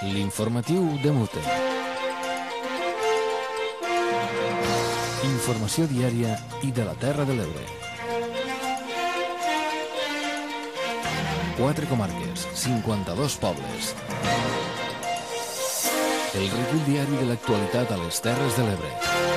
L'informatiu de Mute. Informació diària i de la Terra de l'Ebre. 4 comarques, 52 pobles. El recull diari de l'actualitat a les Terres de l'Ebre.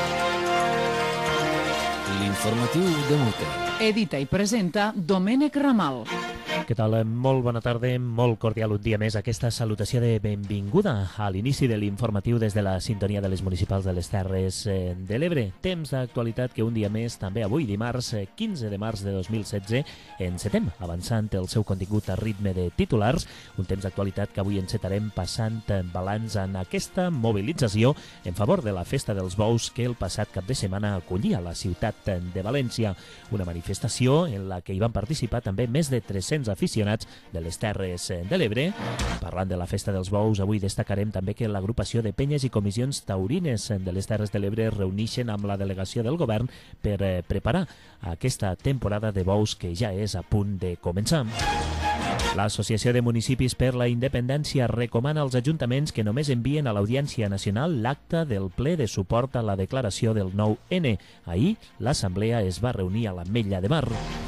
L'informatiu de Mute. Edita i presenta Domènec Ramal. Què tal? Molt bona tarda, molt cordial un dia més. Aquesta salutació de benvinguda a l'inici de l'informatiu des de la sintonia de les municipals de les Terres de l'Ebre. Temps d'actualitat que un dia més, també avui dimarts, 15 de març de 2016, encetem, avançant el seu contingut a ritme de titulars. Un temps d'actualitat que avui encetarem passant balanç en aquesta mobilització en favor de la Festa dels Bous que el passat cap de setmana acollia la ciutat de València. Una manifestació en la que hi van participar també més de 300 aficionats de les Terres de l'Ebre. Parlant de la Festa dels Bous, avui destacarem també que l'agrupació de penyes i comissions taurines de les Terres de l'Ebre es reuneixen amb la delegació del govern per preparar aquesta temporada de bous que ja és a punt de començar. L'Associació de Municipis per la Independència recomana als ajuntaments que només envien a l'Audiència Nacional l'acta del ple de suport a la declaració del 9N. Ahir, l'Assemblea es va reunir a l'Ametlla de Mar.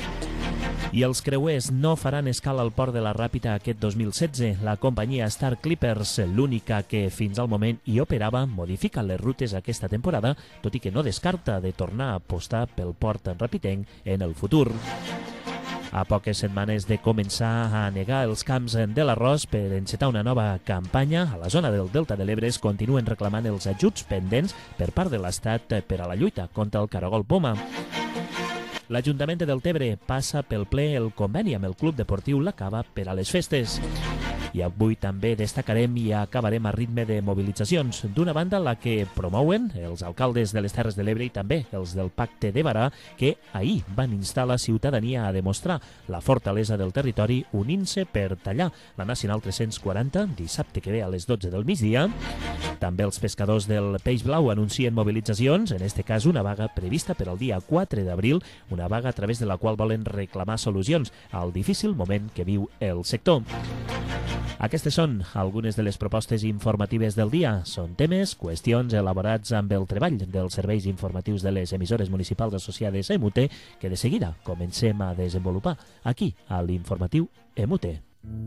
I els creuers no faran escala al port de la Ràpita aquest 2016. La companyia Star Clippers, l'única que fins al moment hi operava, modifica les rutes aquesta temporada, tot i que no descarta de tornar a apostar pel port rapitenc en el futur. A poques setmanes de començar a negar els camps de l'arròs per encetar una nova campanya, a la zona del Delta de l'Ebre es continuen reclamant els ajuts pendents per part de l'Estat per a la lluita contra el caragol poma. L'Ajuntament de Deltebre passa pel ple el conveni amb el Club Deportiu La Cava per a les festes. I avui també destacarem i acabarem a ritme de mobilitzacions. D'una banda, la que promouen els alcaldes de les Terres de l'Ebre i també els del Pacte de Barà, que ahir van instar la ciutadania a demostrar la fortalesa del territori unint-se per tallar la Nacional 340 dissabte que ve a les 12 del migdia. També els pescadors del Peix Blau anuncien mobilitzacions, en este cas una vaga prevista per al dia 4 d'abril, una vaga a través de la qual volen reclamar solucions al difícil moment que viu el sector. Aquestes són algunes de les propostes informatives del dia. Són temes, qüestions elaborats amb el treball dels serveis informatius de les emissores municipals associades a EMUTE que de seguida comencem a desenvolupar aquí, a l'informatiu EMUTE.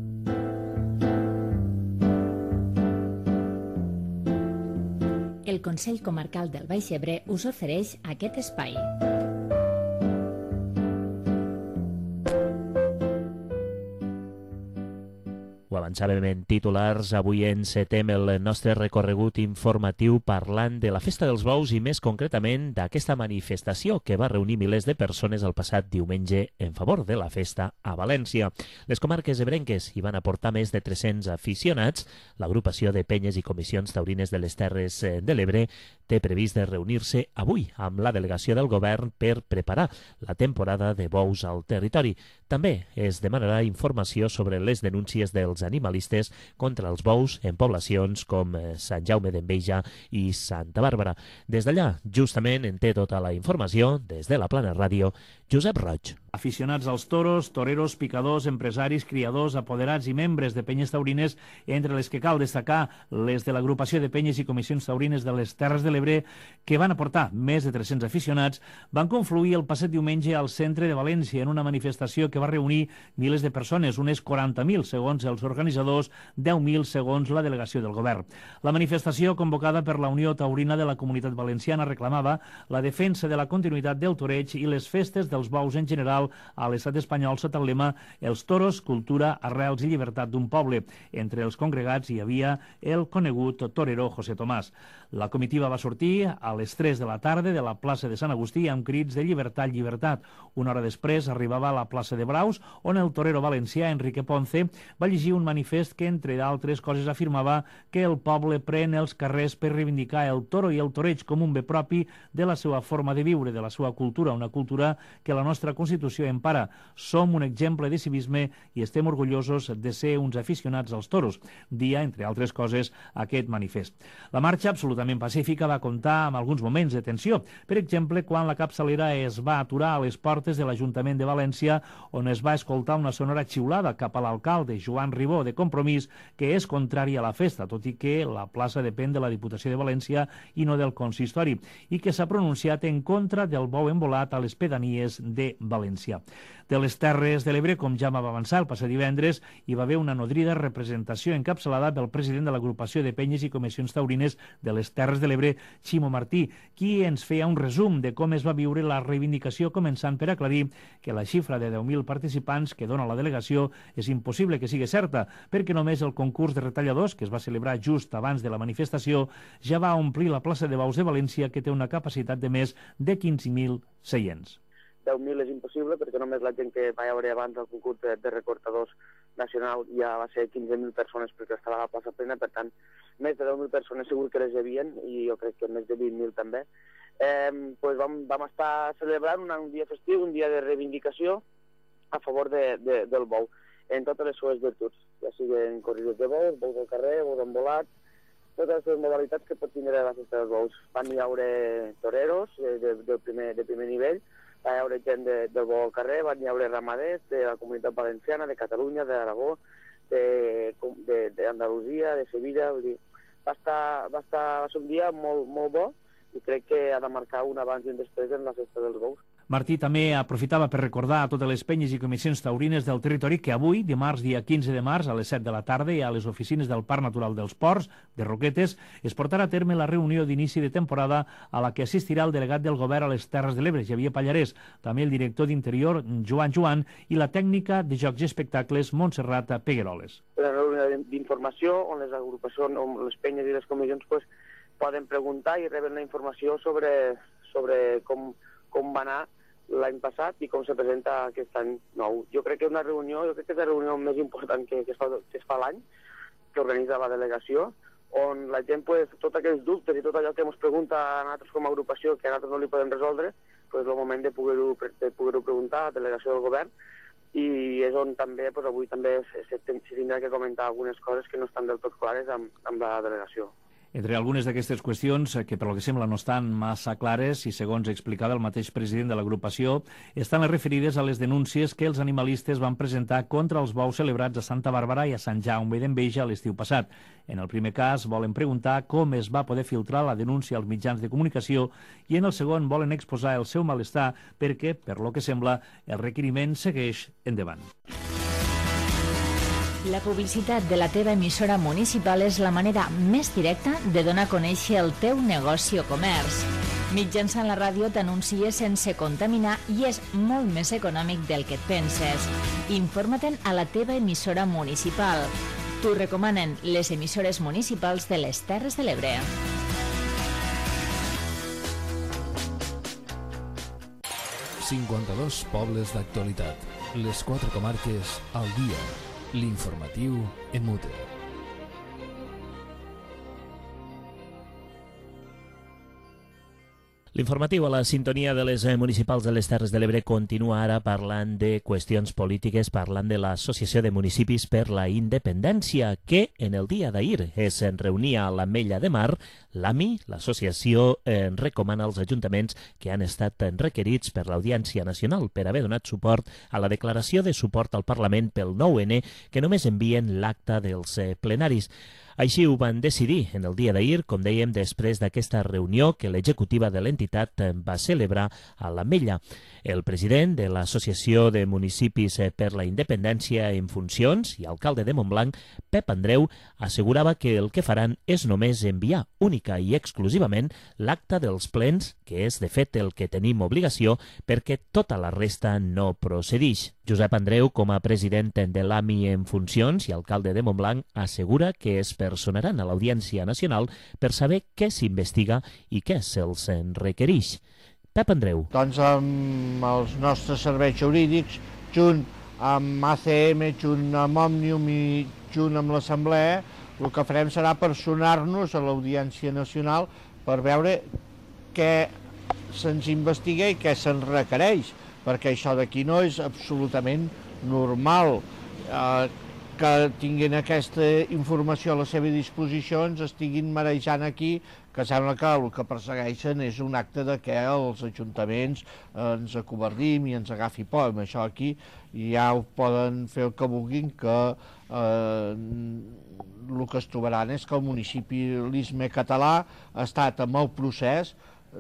El Consell Comarcal del Baix Ebre us ofereix aquest espai. Ho avançàvem en titulars, avui encetem el nostre recorregut informatiu parlant de la Festa dels Bous i més concretament d'aquesta manifestació que va reunir milers de persones el passat diumenge en favor de la festa a València. Les comarques ebrenques hi van aportar més de 300 aficionats. L'agrupació de penyes i comissions taurines de les Terres de l'Ebre té previst de reunir-se avui amb la delegació del govern per preparar la temporada de bous al territori. També es demanarà informació sobre les denúncies dels animalistes contra els bous en poblacions com Sant Jaume d'Enveja i Santa Bàrbara. Des d'allà, justament, en té tota la informació, des de la Plana Ràdio, Josep Roig. Aficionats als toros, toreros, picadors, empresaris, criadors, apoderats i membres de penyes taurines, entre les que cal destacar les de l'agrupació de penyes i comissions taurines de les Terres de l'Ebre, que van aportar més de 300 aficionats, van confluir el passat diumenge al centre de València en una manifestació que va reunir milers de persones, unes 40.000 segons els organitzadors, 10.000 segons la delegació del govern. La manifestació, convocada per la Unió Taurina de la Comunitat Valenciana, reclamava la defensa de la continuïtat del toreig i les festes dels bous en general a l'estat espanyol sota el lema «Els toros, cultura, arrels i llibertat d'un poble». Entre els congregats hi havia el conegut torero José Tomàs. La comitiva va sortir a les 3 de la tarda de la plaça de Sant Agustí amb crits de llibertat, llibertat. Una hora després arribava a la plaça de Braus, on el torero valencià Enrique Ponce va llegir un manifest que, entre d'altres coses, afirmava que el poble pren els carrers per reivindicar el toro i el toreig com un bé propi de la seva forma de viure, de la seva cultura, una cultura que que la nostra Constitució empara. Som un exemple de civisme i estem orgullosos de ser uns aficionats als toros, dia, entre altres coses, aquest manifest. La marxa, absolutament pacífica, va comptar amb alguns moments de tensió. Per exemple, quan la capçalera es va aturar a les portes de l'Ajuntament de València, on es va escoltar una sonora xiulada cap a l'alcalde Joan Ribó de Compromís, que és contrari a la festa, tot i que la plaça depèn de la Diputació de València i no del consistori, i que s'ha pronunciat en contra del bou embolat a les pedanies de València. De les Terres de l'Ebre, com ja va avançar el passat divendres, hi va haver una nodrida representació encapçalada pel president de l'Agrupació de Penyes i Comissions Taurines de les Terres de l'Ebre, Ximo Martí, qui ens feia un resum de com es va viure la reivindicació, començant per aclarir que la xifra de 10.000 participants que dona la delegació és impossible que sigui certa, perquè només el concurs de retalladors, que es va celebrar just abans de la manifestació, ja va omplir la plaça de Baus de València, que té una capacitat de més de 15.000 seients. 10.000 és impossible perquè només la gent que va haver abans del concurs de recortadors nacional ja va ser 15.000 persones perquè estava a la plaça plena, per tant, més de 10.000 persones segur que les hi havien i jo crec que més de 20.000 també. Pues vam estar celebrant un dia festiu, un dia de reivindicació a favor del bou, en totes les seves virtuts, ja siguin corrides de bous, bous del carrer, bous embolats, totes les modalitats que pot tindre la festa dels bous. Van hi haure toreros de primer nivell, va hi haure gent del bou al carrer, van hi haure ramaders de la comunitat valenciana, de Catalunya, d'Aragó, d'Andalusia, de Sevilla. Vull dir, va ser un dia molt bo i crec que ha de marcar un abans i un després en la festa dels bous. Martí també aprofitava per recordar a totes les penyes i comissions taurines del territori que avui, dimarts, dia 15 de març, a les 7 de la tarda, i a les oficines del Parc Natural dels Ports, de Roquetes, es portarà a terme la reunió d'inici de temporada a la que assistirà el delegat del govern a les Terres de l'Ebre, Xavier Pallarès, també el director d'Interior, Joan, i la tècnica de Jocs i Espectacles, Montserrat Pegueroles. Una reunió d'informació on les agrupacions, on les penyes i les comissions poden preguntar i reben la informació sobre com va anar l'any passat i com se presenta aquest any nou. Jo crec que és la reunió més important que es fa l'any, que organitza la delegació, on la gent, tots aquells dubtes i tot allò que ens pregunta a nosaltres com a agrupació, que a nosaltres no li podem resoldre, és el moment de poder-ho preguntar a la delegació del govern, i és on també, avui també s'haurà que comentar algunes coses que no estan del tot clares amb la delegació. Entre algunes d'aquestes qüestions, que per lo que sembla no estan massa clares i segons explicava el mateix president de l'agrupació, estan les referides a les denúncies que els animalistes van presentar contra els bous celebrats a Santa Bàrbara i a Sant Jaume d'Enveja l'estiu passat. En el primer cas volen preguntar com es va poder filtrar la denúncia als mitjans de comunicació i en el segon volen exposar el seu malestar perquè, per lo que sembla, el requeriment segueix endavant. La publicitat de la teva emissora municipal és la manera més directa de donar a conèixer el teu negoci o comerç. Mitjançant la ràdio t'anuncies sense contaminar i és molt més econòmic del que et penses. Informa-te'n a la teva emissora municipal. T'ho recomanen les emissores municipals de les Terres de l'Ebre. ...52 pobles d'actualitat. Les 4 comarques al dia. L'informatiu en mute. L'informatiu a la sintonia de les municipals de les Terres de l'Ebre continua ara parlant de qüestions polítiques, parlant de l'Associació de Municipis per la Independència, que en el dia d'ahir es reunia a l'Ametlla de Mar. L'AMI, l'associació, recomana als ajuntaments que han estat requerits per l'Audiència Nacional per haver donat suport a la declaració de suport al Parlament pel 9-N que només envien l'acta dels plenaris. Així ho van decidir en el dia d'ahir, com dèiem, després d'aquesta reunió que l'executiva de l'entitat va celebrar a l'Ametlla. El president de l'Associació de Municipis per la Independència en funcions i alcalde de Montblanc, Pep Andreu, assegurava que el que faran és només enviar única i exclusivament l'acta dels plens, que és de fet el que tenim obligació, perquè tota la resta no procedix. Josep Andreu, com a president de l'AMI en funcions i alcalde de Montblanc, assegura que es personaran a l'Audiència Nacional per saber què s'investiga i què se'ls requerix. Pep Andreu. Doncs amb els nostres serveis jurídics, junt amb ACM, junt amb Òmnium i junt amb l'Assemblea, el que farem serà personar-nos a l'Audiència Nacional per veure què se'ns investiga i què se'ns requereix, perquè això d'aquí no és absolutament normal. Que tinguin aquesta informació a la seva disposició, ens estiguin marejant aquí, que sembla que el que persegueixen és un acte de que els ajuntaments ens acovardim i ens agafi por. Amb això aquí ja ho poden fer el que vulguin, que el que es trobaran és que el municipalisme català ha estat amb el procés,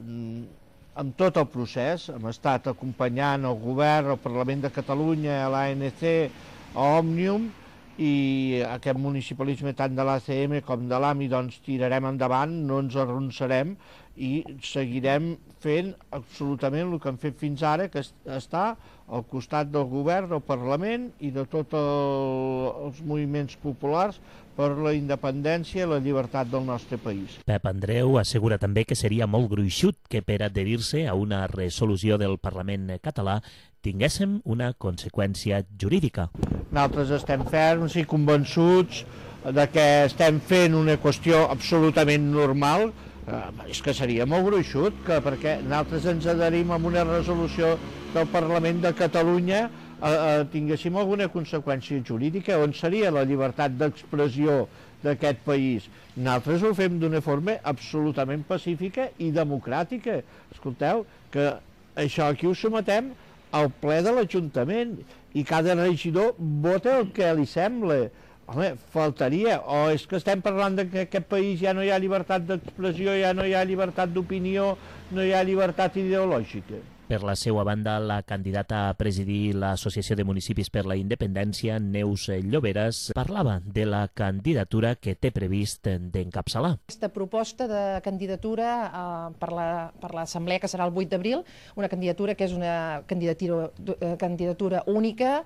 amb tot el procés, hem estat acompanyant el govern, el Parlament de Catalunya, l'ANC, Òmnium, i aquest municipalisme tant de l'ACM com de l'AMI doncs tirarem endavant, no ens arronsarem i seguirem fent absolutament el que hem fet fins ara, que està al costat del govern, del Parlament i de tots els moviments populars per la independència i la llibertat del nostre país. Pep Andreu assegura també que seria molt gruixut que per adherir-se a una resolució del Parlament català tinguéssim una conseqüència jurídica. Nosaltres estem ferms i convençuts de que estem fent una qüestió absolutament normal. És que seria molt gruixut, perquè nosaltres ens adherim a una resolució del Parlament de Catalunya tinguéssim alguna conseqüència jurídica, on seria la llibertat d'expressió d'aquest país. Nosaltres ho fem d'una forma absolutament pacífica i democràtica. Escolteu, que això aquí ho sometem al ple de l'Ajuntament i cada regidor vota el que li sembla. Home, faltaria. O és que estem parlant que en aquest país ja no hi ha llibertat d'expressió, ja no hi ha llibertat d'opinió, no hi ha llibertat ideològica. Per la seva banda, la candidata a presidir l'Associació de Municipis per la Independència, Neus Lloberas, parlava de la candidatura que té previst d'encapçalar. Aquesta proposta de candidatura per l'Assemblea, que serà el 8 d'abril, una candidatura que és una candidatura única,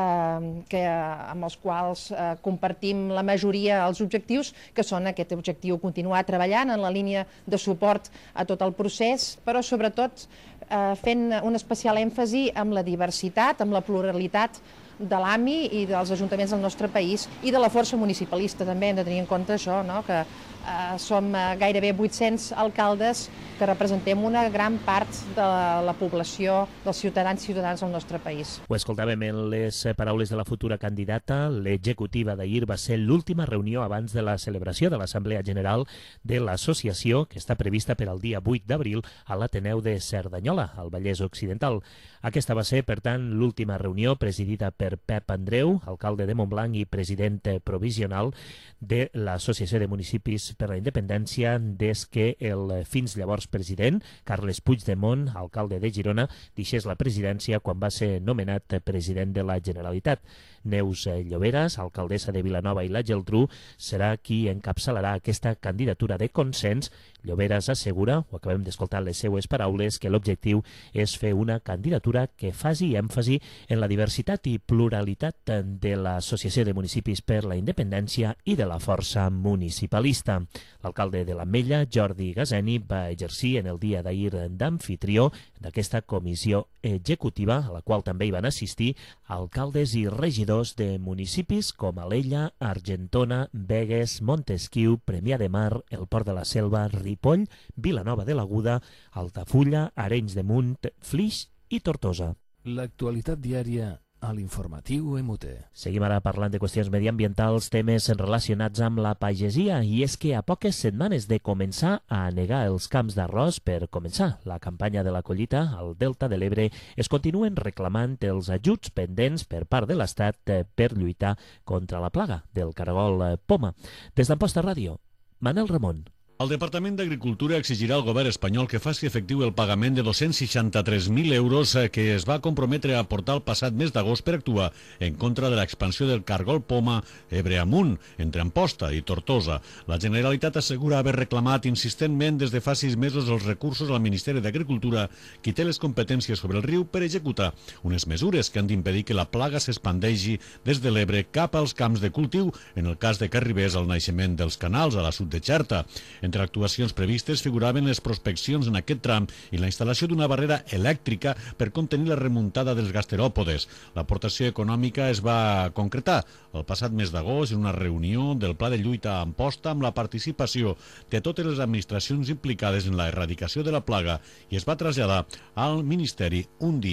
amb els quals compartim la majoria dels objectius, que són aquest objectiu, continuar treballant en la línia de suport a tot el procés, però sobretot fent un especial èmfasi amb la diversitat, amb la pluralitat de l'AMI i dels ajuntaments del nostre país i de la força municipalista. També hem de tenir en compte això, que som gairebé 800 alcaldes que representem una gran part de la població, dels ciutadans i ciutadanes del nostre país. Ho escoltàvem en les paraules de la futura candidata. L'executiva d'ahir va ser l'última reunió abans de la celebració de l'Assemblea General de l'associació, que està prevista per al dia 8 d'abril a l'Ateneu de Cerdanyola, al Vallès Occidental. Aquesta va ser, per tant, l'última reunió presidida per Pep Andreu, alcalde de Montblanc i president provisional de l'Associació de Municipis per la Independència, des que el fins llavors president, Carles Puigdemont, alcalde de Girona, deixés la presidència quan va ser nomenat president de la Generalitat. Neus Lloberas, alcaldessa de Vilanova i la Geltrú, serà qui encapçalarà aquesta candidatura de consens. Lloberas assegura, ho acabem d'escoltar les seues paraules, que l'objectiu és fer una candidatura que faci èmfasi en la diversitat i pluralitat de l'Associació de Municipis per la Independència i de la força municipalista. L'alcalde de l'Ametlla, Jordi Gazeni, va exercir en el dia d'ahir d'amfitrió d'aquesta comissió executiva, a la qual també hi van assistir alcaldes i regidors de municipis com Alella, Argentona, Begues, Montesquiu, Premià de Mar, el Port de la Selva, Ripoll, Vilanova de l'Aguda, Altafulla, Arenys de Munt, Flix i Tortosa. L'actualitat diària a l'informatiu MUT. Seguim ara parlant de qüestions mediambientals, temes relacionats amb la pagesia, i és que a poques setmanes de començar a anegar els camps d'arròs per començar la campanya de la collita al Delta de l'Ebre, es continuen reclamant els ajuts pendents per part de l'Estat per lluitar contra la plaga del caragol poma. Des d'Amposta Ràdio, Manel Ramon. El Departament d'Agricultura exigirà al govern espanyol que faci efectiu el pagament de 263.000 euros que es va comprometre a aportar el passat mes d'agost per actuar en contra de l'expansió del cargol poma Ebre amunt, entre Amposta i Tortosa. La Generalitat assegura haver reclamat insistentment des de fa 6 mesos els recursos al Ministeri d'Agricultura, qui té les competències sobre el riu, per executar unes mesures que han d'impedir que la plaga s'expandeixi des de l'Ebre cap als camps de cultiu, en el cas de que arribés al naixement dels canals a la sud de Xerta. Entre actuacions previstes figuraven les prospeccions en aquest tram i la instal·lació d'una barrera elèctrica per contenir la remuntada dels gasteròpodes. L'aportació econòmica es va concretar el passat mes d'agost en una reunió del Pla de Lluita a Amposta amb la participació de totes les administracions implicades en la erradicació de la plaga i es va traslladar al Ministeri un dia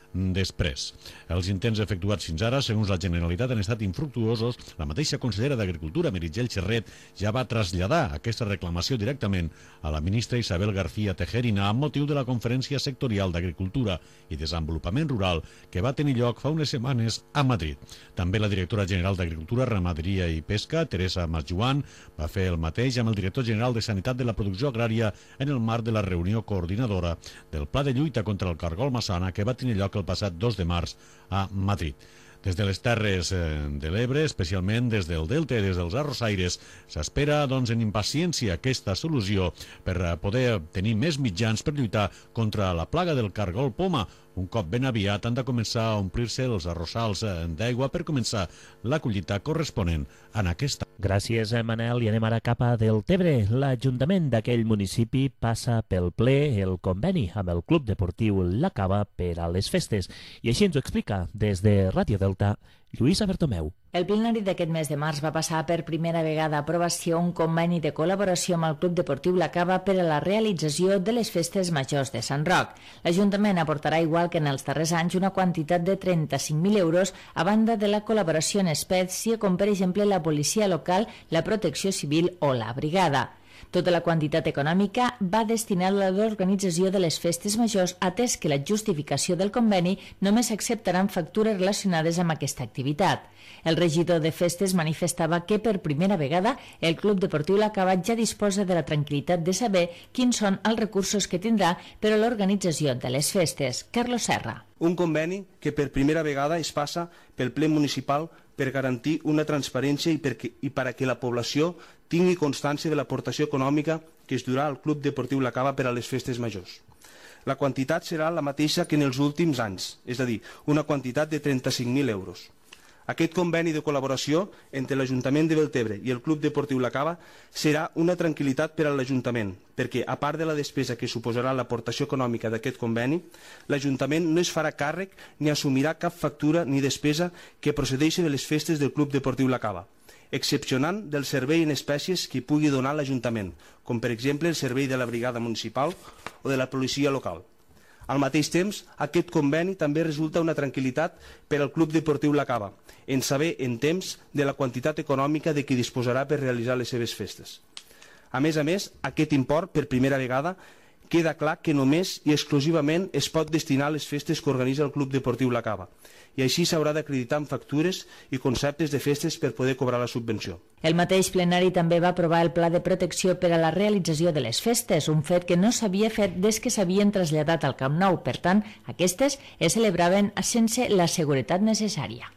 després. Els intents efectuats fins ara, segons la Generalitat, han estat infructuosos. La mateixa consellera d'Agricultura, Meritxell Xerret, ja va traslladar aquesta reclamació directament a la ministra Isabel García Tejerina amb motiu de la Conferència Sectorial d'Agricultura i Desenvolupament Rural que va tenir lloc fa unes setmanes a Madrid. També la directora general d'Agricultura, Ramaderia i Pesca, Teresa Masjoan, va fer el mateix amb el director general de Sanitat de la Producció Agrària en el marc de la reunió coordinadora del Pla de Lluita contra el Cargol Maçana que va tenir lloc el passat 2 de març a Madrid. Des de les Terres de l'Ebre, especialment des del Delta i des dels Arrossaires, s'espera en impaciència aquesta solució per poder tenir més mitjans per lluitar contra la plaga del cargol poma. Un cop ben aviat han de començar a omplir-se els arrossals d'aigua per començar la collita corresponent en aquesta. Gràcies, Manel. I anem ara cap a Deltebre. L'Ajuntament d'aquell municipi passa pel ple el conveni amb el Club Deportiu La Cava per a les festes. I així ens ho explica des de Ràdio Delta Lluïsa Bertomeu. El plenari d'aquest mes de març va passar per primera vegada a aprovació un conveni de col·laboració amb el Club Deportiu La Cava per a la realització de les festes majors de Sant Roc. L'Ajuntament aportarà, igual que en els darrers anys, una quantitat de 35.000 euros a banda de la col·laboració en espècie, com per exemple la policia local, la protecció civil o la brigada. Tota la quantitat econòmica va destinada a l'organització de les festes majors, atès que la justificació del conveni només acceptaran factures relacionades amb aquesta activitat. El regidor de festes manifestava que per primera vegada el Club Deportiu La Cava ja disposa de la tranquil·litat de saber quins són els recursos que tindrà per a l'organització de les festes. Carlos Serra. Un conveni que per primera vegada es passa pel ple municipal per garantir una transparència i perquè la població tingui constància de l'aportació econòmica que es durà al Club Deportiu La Cava per a les festes majors. La quantitat serà la mateixa que en els últims anys, és a dir, una quantitat de 35.000 euros. Aquest conveni de col·laboració entre l'Ajuntament de Deltebre i el Club Deportiu La Cava serà una tranquil·litat per a l'Ajuntament, perquè, a part de la despesa que suposarà l'aportació econòmica d'aquest conveni, l'Ajuntament no es farà càrrec ni assumirà cap factura ni despesa que procedeixi de les festes del Club Deportiu La Cava, excepcionant del servei en espècies que pugui donar l'Ajuntament, com per exemple el servei de la brigada municipal o de la policia local. Al mateix temps, aquest conveni també resulta una tranquil·litat per al Club Deportiu La Cava, en saber en temps de la quantitat econòmica de què disposarà per realitzar les seves festes. A més, aquest import, per primera vegada, queda clar que només i exclusivament es pot destinar a les festes que organitza el Club Deportiu La Cava, i així s'haurà d'acreditar en factures i conceptes de festes per poder cobrar la subvenció. El mateix plenari també va aprovar el pla de protecció per a la realització de les festes, un fet que no s'havia fet des que s'havien traslladat al Camp Nou. Per tant, aquestes es celebraven sense la seguretat necessària.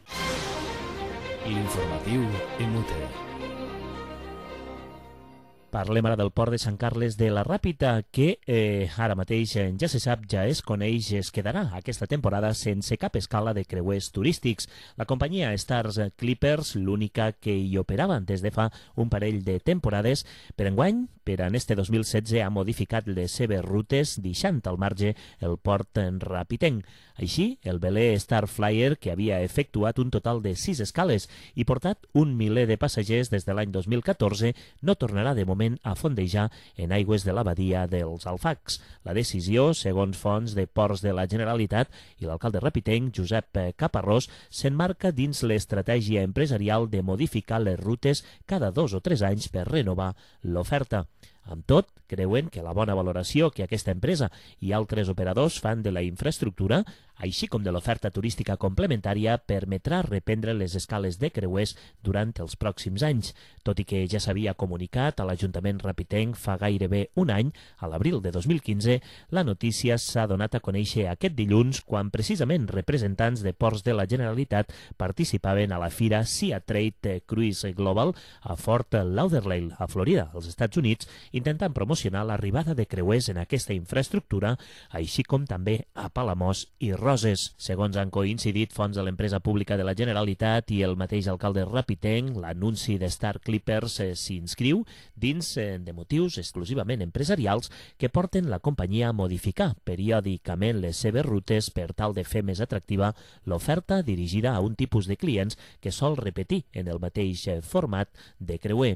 L'informatiu MUT. Parlem ara del port de Sant Carles de la Ràpita, que ara mateix ja se sap, ja es coneix, es quedarà aquesta temporada sense cap escala de creuers turístics. La companyia Stars Clippers, l'única que hi operava des de fa un parell de temporades, per enguany, per en este 2016, ha modificat les seves rutes, deixant al marge el port ràpitenc. Així, el velè Star Flyer, que havia efectuat un total de 6 escales i portat 1 miler de passatgers des de l'any 2014, no tornarà de moment a fondejar en aigües de la badia dels Alfacs. La decisió, segons fonts de ports de la Generalitat i l'alcalde ràpitenc, Josep Caparrós, s'enmarca dins l'estratègia empresarial de modificar les rutes cada 2 o 3 anys per renovar l'oferta. Amb tot, creuen que la bona valoració que aquesta empresa i altres operadors fan de la infraestructura, així com de l'oferta turística complementària, permetrà reprendre les escales de creuers durant els pròxims anys. Tot i que ja s'havia comunicat a l'Ajuntament ràpitenc fa gairebé un any, a l'abril de 2015, la notícia s'ha donat a conèixer aquest dilluns quan precisament representants de ports de la Generalitat participaven a la fira Sea Trade Cruise Global a Fort Lauderdale, a Florida, als Estats Units, intentant promocionar l'arribada de creuers en aquesta infraestructura, així com també a Palamós i Roses. Segons han coincidit fonts de l'empresa pública de la Generalitat i el mateix alcalde ràpitenc, l'anunci de Star Clippers s'inscriu dins de motius exclusivament empresarials que porten la companyia a modificar periòdicament les seves rutes per tal de fer més atractiva l'oferta dirigida a un tipus de clients que sol repetir en el mateix format de creuer.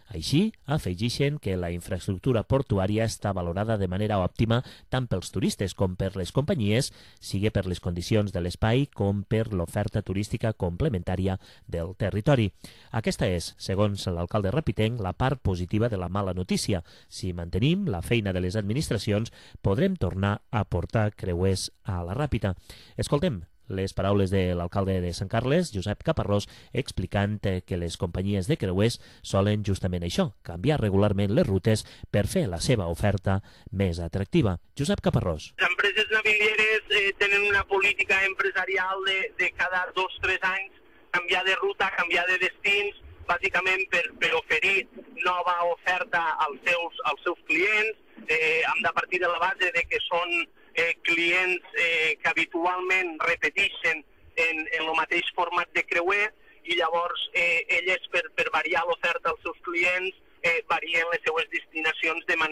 Així, afegeixen que la infraestructura portuària està valorada de manera òptima tant pels turistes com per les companyies, sigui per les condicions de l'espai com per l'oferta turística complementària del territori. Aquesta és, segons l'alcalde rapitenc, la part positiva de la mala notícia. Si mantenim la feina de les administracions, podrem tornar a portar creuers a la Ràpita. Escoltem les paraules de l'alcalde de Sant Carles, Josep Caparrós, explicant que les companyies de creuers solen justament això, canviar regularment les rutes per fer la seva oferta més atractiva. Josep Caparrós. Les empreses navilieres tenen una política empresarial de cada 2 o 3 anys canviar de ruta, canviar de destins, bàsicament per oferir nova oferta als seus clients. Hem de partir de la base de que són clients que habitualment repeteixen en el mateix format de creuer i llavors elles per variar l'oferta als seus clients varien les seues destinacions de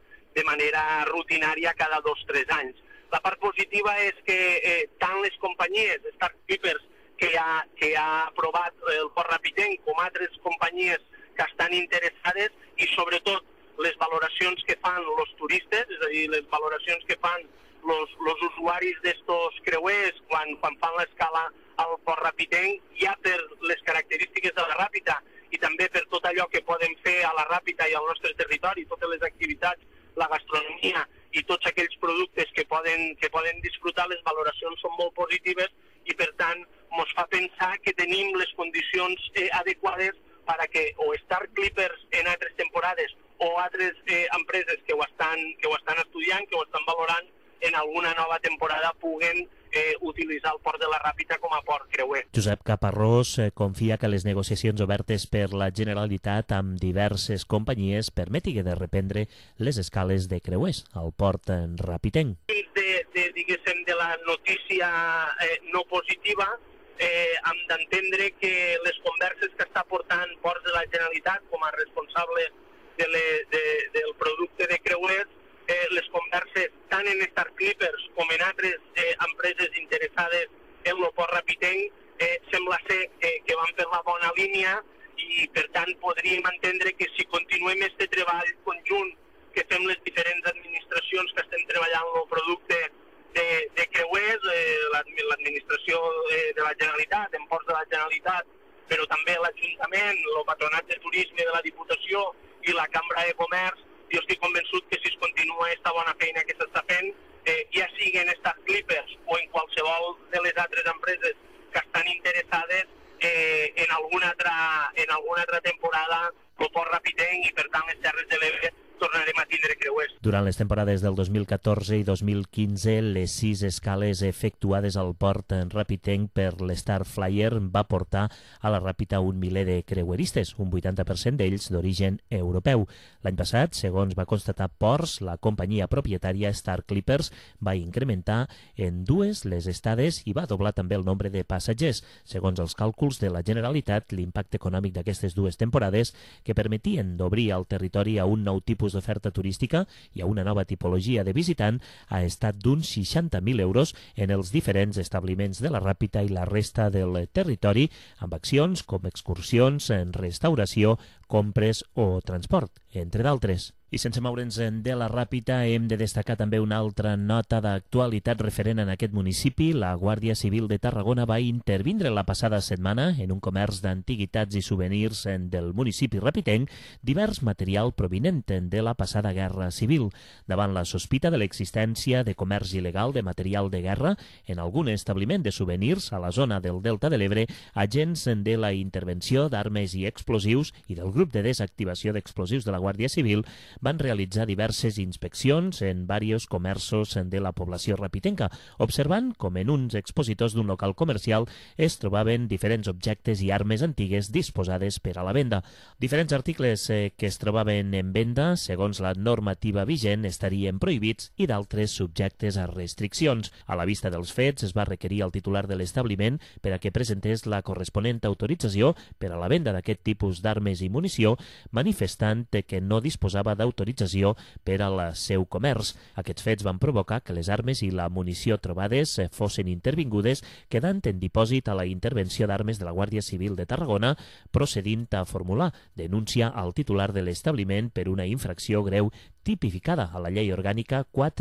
manera rutinària cada 2 o 3 anys. La part positiva és que tant les companyies, Star Clippers, que ha aprovat el Port Rapitenc, com altres companyies que estan interessades i sobretot les valoracions que fan els turistes, és a dir, les valoracions que fan els usuaris d'estos creuers quan fan l'escala al Port Rapitenc, ja per les característiques de la Ràpita i també per tot allò que poden fer a la Ràpita i al nostre territori, totes les activitats, la gastronomia i tots aquells productes que poden disfrutar, les valoracions són molt positives i per tant ens fa pensar que tenim les condicions adequades perquè o Star Clippers en altres temporades o altres empreses que ho estan estudiant, que ho estan valorant, en alguna nova temporada puguen utilitzar el port de la Ràpita com a port creuer. Josep Caparrós confia que les negociacions obertes per la Generalitat amb diverses companyies permetin de reprendre les escales de creuers al port rapitenc. De la notícia no positiva, hem d'entendre que les converses que està portant Ports de la Generalitat com a responsable del producte de creuers, les converses tant en Star Clippers com en altres empreses interessades en el Port Rapitenc sembla ser que van per la bona línia i per tant podríem entendre que si continuem este treball conjunt que fem les diferents administracions que estem treballant el producte de creuers, l'administració de la Generalitat, en Ports de la Generalitat, però també l'Ajuntament, el Patronat de Turisme de la Diputació i la Cambra de Comerç, jo estic convençut que si es continua aquesta bona feina que s'està fent, ja sigui en Star Clippers o en qualsevol de les altres empreses que estan interessades en alguna altra temporada el Port Rapitenc i per tant les Terres de l'Ebre tornarem a tindre creuers. Durant les temporades del 2014 i 2015, les 6 escales efectuades al port rapitenc per l'Star Flyer va portar a la Ràpita un miler de creueristes, un 80% d'ells d'origen europeu. L'any passat, segons va constatar Ports, la companyia propietària Star Clippers va incrementar en 2 les estades i va doblar també el nombre de passatgers. Segons els càlculs de la Generalitat, l'impacte econòmic d'aquestes 2 temporades que permetien d'obrir el territori a un nou tipus d'oferta turística i a una nova tipologia de visitant ha estat d'uns 60.000 euros en els diferents establiments de la Ràpita i la resta del territori, amb accions com excursions, restauració, compres o transport, entre d'altres. I sense moure'ns de la Ràpita hem de destacar també una altra nota d'actualitat referent en aquest municipi. La Guàrdia Civil de Tarragona va intervindre la passada setmana en un comerç d'antiguitats i souvenirs del municipi rapitenc divers material provinent de la passada Guerra Civil. Davant la sospita de l'existència de comerç il·legal de material de guerra en algun establiment de souvenirs a la zona del Delta de l'Ebre, agents de la intervenció d'armes i explosius i del grup de desactivació d'explosius de la Guàrdia Civil van realitzar diverses inspeccions en diversos comerços de la població rapitenca, observant com en uns expositors d'un local comercial es trobaven diferents objectes i armes antigues disposades per a la venda. Diferents articles que es trobaven en venda, segons la normativa vigent, estarien prohibits i d'altres subjectes a restriccions. A la vista dels fets, es va requerir al titular de l'establiment per a que presentés la corresponent autorització per a la venda d'aquest tipus d'armes i munició, manifestant que no disposava d'autorització per al seu comerç. Aquests fets van provocar que les armes i la munició trobades fossin intervingudes, quedant en dipòsit a la intervenció d'armes de la Guàrdia Civil de Tarragona, procedint a formular denúncia al titular de l'establiment per una infracció greu tipificada a la Llei Orgànica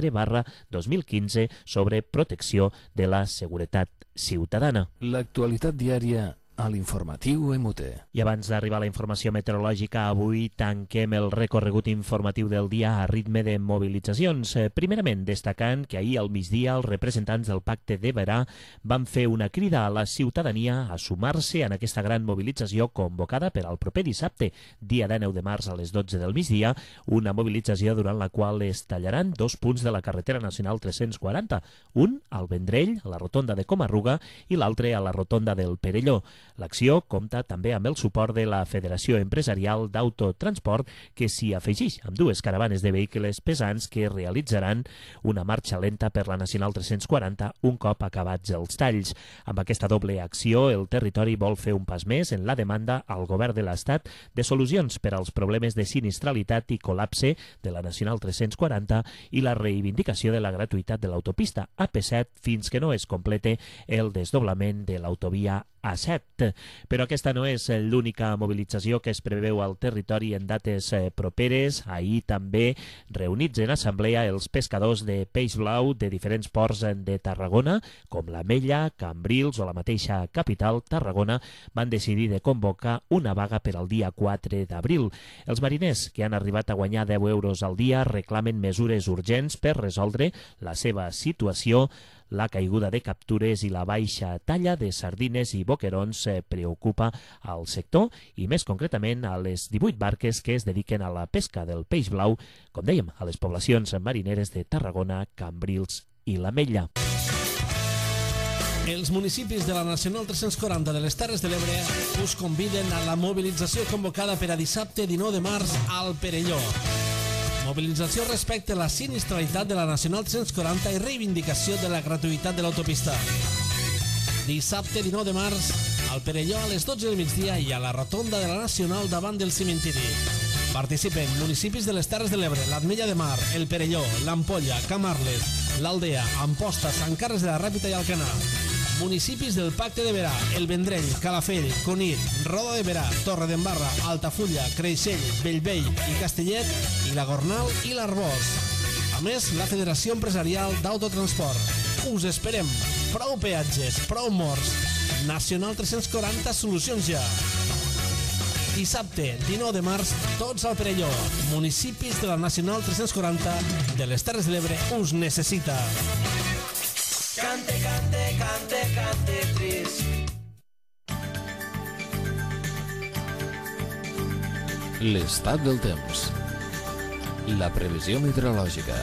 4/2015 sobre protecció de la seguretat ciutadana. L'actualitat diària a l'informatiu MUT. I abans d'arribar a la informació meteorològica, avui tanquem el recorregut informatiu del dia a ritme de mobilitzacions. Primerament, destacant que ahir al migdia els representants del Pacte de Berà van fer una crida a la ciutadania a sumar-se en aquesta gran mobilització convocada per al proper dissabte, dia 19 de març a les 12 del migdia, una mobilització durant la qual es tallaran 2 punts de la carretera nacional 340, un al Vendrell, a la rotonda de Comarruga, i l'altre a la rotonda del Perelló. L'acció compta també amb el suport de la Federació Empresarial d'Autotransport, que s'hi afegeix amb 2 caravanes de vehicles pesants que realitzaran una marxa lenta per la Nacional 340 un cop acabats els talls. Amb aquesta doble acció, el territori vol fer un pas més en la demanda al govern de l'Estat de solucions per als problemes de sinistralitat i col·lapse de la Nacional 340 i la reivindicació de la gratuïtat de l'autopista AP7 fins que no es complete el desdoblament de l'autovia A7. Però aquesta no és l'única mobilització que es preveu al territori en dates properes. Ahir també, reunits en assemblea, els pescadors de peix blau de diferents ports de Tarragona, com l'Ametlla, Cambrils o la mateixa capital, Tarragona, van decidir de convocar una vaga per al dia 4 d'abril. Els mariners, que han arribat a guanyar 10 euros al dia, reclamen mesures urgents per resoldre la seva situació. La caiguda de captures i la baixa talla de sardines i boquerons preocupa al sector i més concretament a les 18 barques que es dediquen a la pesca del peix blau, com dèiem, a les poblacions marineres de Tarragona, Cambrils i l'Ametlla. Els municipis de la Nacional 340 de les Terres de l'Ebre us conviden a la mobilització convocada per a dissabte 19 de març al Perelló. Mobilització respecte a la sinistralitat de la Nacional 340 i reivindicació de la gratuïtat de l'autopista. Dissabte 19 de març, al Perelló a les 12 del migdia i a la rotonda de la Nacional davant del cementiri. Participen municipis de les Terres de l'Ebre, l'Ametlla de Mar, el Perelló, l'Ampolla, Camarles, l'Aldea, Amposta, Sant Carles de la Ràpita i Alcanar. Municipis del Pacte de Berà, el Vendrell, Calafell, Cunit, Roda de Berà, Torredembarra, Altafulla, Creixell, Bellvei i Castellet, i la Gornal i l'Arbós. A més, la Federació Empresarial d'Autotransport. Us esperem. Prou peatges, prou morts. Nacional 340, solucions ja. Dissabte, 19 de març, tots al Perelló. Municipis de la Nacional 340 de les Terres de l'Ebre us necessita. Cante, cante, cante, cante trist. L'estat del temps. La previsió meteorològica.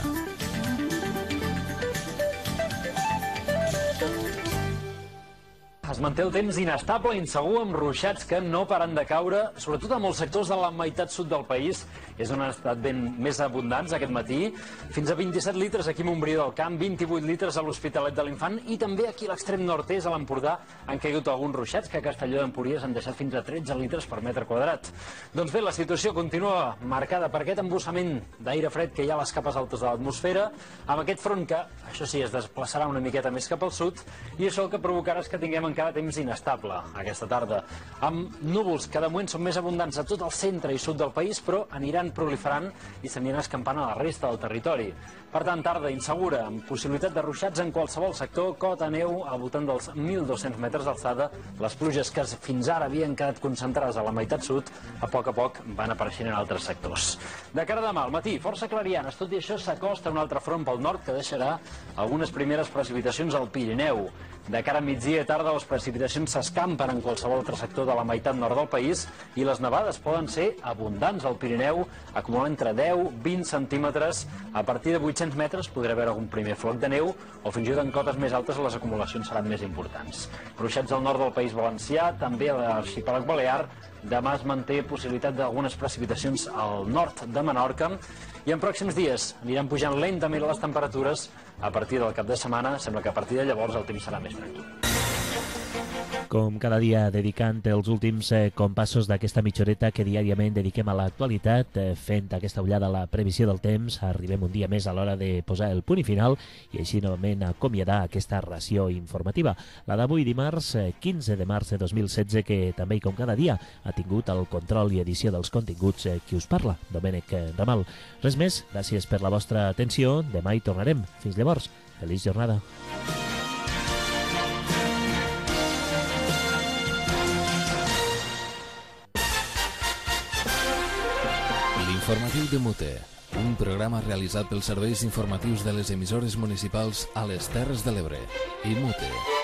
Es manté el temps inestable i insegur amb ruixats que no paren de caure, sobretot a molts sectors de la meitat sud del país. És on han estat ben més abundants aquest matí. Fins a 27 litres aquí a Montbrió del Camp, 28 litres a l'Hospitalet de l'Infant i també aquí a l'extrem nord-est, a l'Empordà, han caigut alguns ruixats que a Castelló d'Empúries han deixat fins a 13 litres per metre quadrat. Doncs bé, la situació continua marcada per aquest embussament d'aire fred que hi ha a les capes altes de l'atmosfera, amb aquest front que, això sí, es desplaçarà una miqueta més cap al sud, i això el que provocarà és que tinguem encara temps inestable aquesta tarda, amb núvols que de moment són més abundants a tot el centre i sud del país, però aniran proliferant i s'aniran escampant a la resta del territori. Per tant, tarda insegura, amb possibilitat de ruixats en qualsevol sector, cota neu al voltant dels 1.200 metres d'alçada. Les pluges que fins ara havien quedat concentrades a la meitat sud, a poc van apareixent en altres sectors. De cara a demà, al matí, força clarianes, tot i això s'acosta un altre front pel nord que deixarà algunes primeres precipitacions al Pirineu. De cara a migdia i tarda, les precipitacions s'escampen en qualsevol altre sector de la meitat nord del país i les nevades poden ser abundants al Pirineu, acumulant entre 10-20 centímetres. A partir de 800 metres podrà haver algun primer floc de neu o fins i tot en cotes més altes les acumulacions seran més importants. Ruixats al nord del País Valencià, també a l'arxipèlag Balear. Demà es manté possibilitat d'algunes precipitacions al nord de Menorca i en pròxims dies aniran pujant lentament les temperatures. A partir del cap de setmana sembla que a partir de llavors el temps serà més tranquil. Com cada dia dedicant els últims compassos d'aquesta mitja horeta que diàriament dediquem a l'actualitat, fent aquesta ullada a la previsió del temps, arribem un dia més a l'hora de posar el punt i final i així novament acomiadar aquesta ració informativa. La d'avui dimarts, 15 de març de 2016, que també i com cada dia ha tingut el control i edició dels continguts qui us parla, Domènec Ramal. Res més, gràcies per la vostra atenció, demà hi tornarem. Fins llavors, feliç jornada. L'informatiu de Mute, un programa realitzat pels serveis informatius de les emissores municipals a les Terres de l'Ebre i Mute.